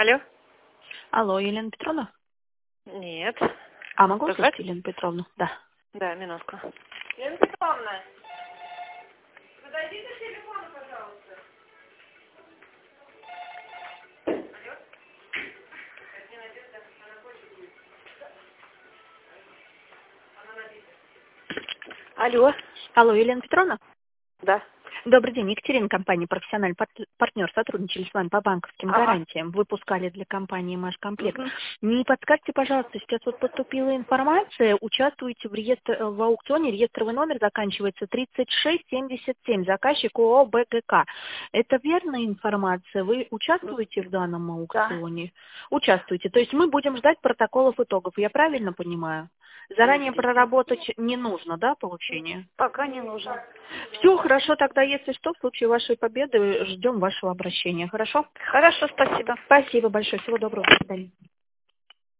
Алло? Алло, Елена Петровна? Нет. А могу Позвать? услышать Елену Петровну? Да. Да, минутку. Елена Петровна, подойдите к телефону, пожалуйста. Алло? Алло, Елена Петровна? Да. Добрый день, Екатерина, компания «Профессиональный партнер». Сотрудничали с вами по банковским Ага. гарантиям. Выпускали для компании «Машкомплект». Мгм. Не подскажите, пожалуйста, сейчас вот поступила информация. Участвуете в аукционе. Реестровый номер заканчивается 3677. Заказчик ООО «БГК». Это верная информация? Вы участвуете в данном Да. аукционе? Участвуете. То есть мы будем ждать протоколов итогов. Я правильно понимаю? Заранее Подождите. проработать не нужно, да, получение? Пока не нужно. Все хорошо, тогда если что, в случае вашей победы ждем вашего обращения. Хорошо? Хорошо, спасибо. Спасибо большое. Всего доброго. До свидания.